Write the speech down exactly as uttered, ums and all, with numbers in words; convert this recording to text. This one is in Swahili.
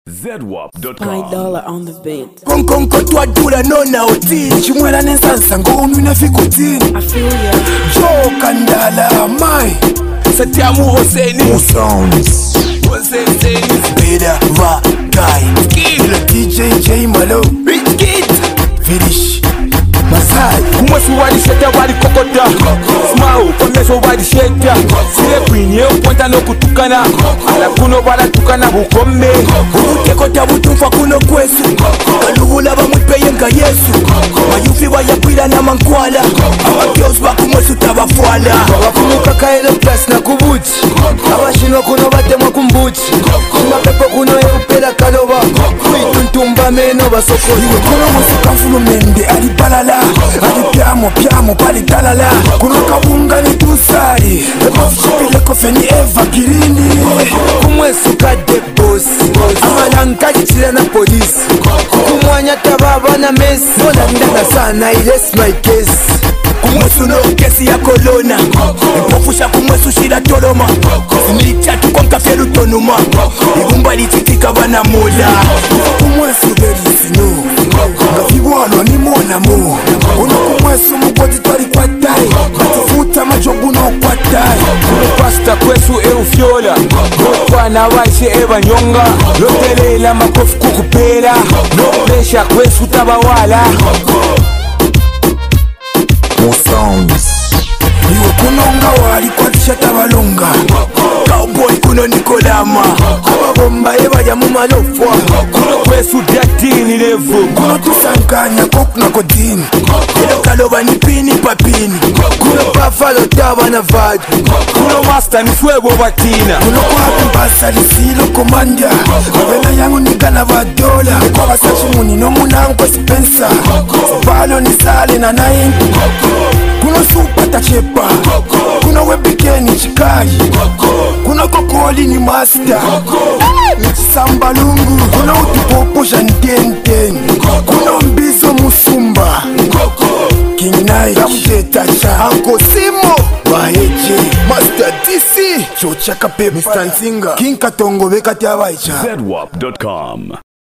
zedwap dot com. Five dollar on the beat. Kon kon kon to adula no na oti chimwela nensansa ngonu nafika utini I feel ya. Jo kandala mai Satiamu Hosseini Mo sounds Hosseini Beda va guy Kid D J J Malo Rich Kid Finish Masai Kumwesi wadi sheta wadi kokota Smau komeso wadi sheta Sile kwinye uponta no kutukana Ala kuno wala tukana bukome Utekota butumfa kuno kwesu Kalubula bamwipeye nga Yesu Mayufi wayakwila na mankwala Abakyozi bakumwesu tabafwala Wakumuka kaele plus na kubuchi Abashino kuno batemwa kumbuchi Mapepo kuno eupela kaloba Kuituntumba meno basoko Iwe kuno mwesi kamfulu mende alibalala Ali piamo piamo pali talala Kuno kabunga ni tusari Mafishipile kofeni eva girini Kumwesu kade boss Amalankaji chile na polisi Kumwanya tababa na mesi Mola ndana sana iles my case Kumwesu no kesi ya kolona Ipofusha kumwesu shida toloma Sinichatu kwa mkafelu tonuma Ibumba lititika bana mola Kumwesu delisino Gafiwalwa ni mona mo Uno kumwesu mugodi twari kwa tai Batifuta majobu no kwa tai Pasta kwesu eufyola Kwa na waise eva nyonga Lotelela makofu kukupela No pressure kwesu tabawala Mo sounds Iwe kunonga wali kwa tisha tabalonga Cowboy kuno nikolama Ababomba eba ya mumalofwa Kuno kwesu datini levu Kuno tusankanya koku na kodini Elo kaloba ni pini pa pini Kuno buffalo taba na vadi Kuno master ni fuego batina Kuno kwa pimbasa lisilo komanda Mabena yangu nigana va dola Kwa basachi muni no munangu kwa Spencer Sabalo ni sale na nainti Kuno supa tachepa Kuno webikeni chikaji Kuno kokoli ni master Nichisamba lungu Kuno utipoposha ntenten Kuno mbizo musumba King Knight Kamuteta cha Uncle Simo Baheche Master D C Chocha kapepa Mister Nsinga King Katongo bekati abaicha zedwap dot com.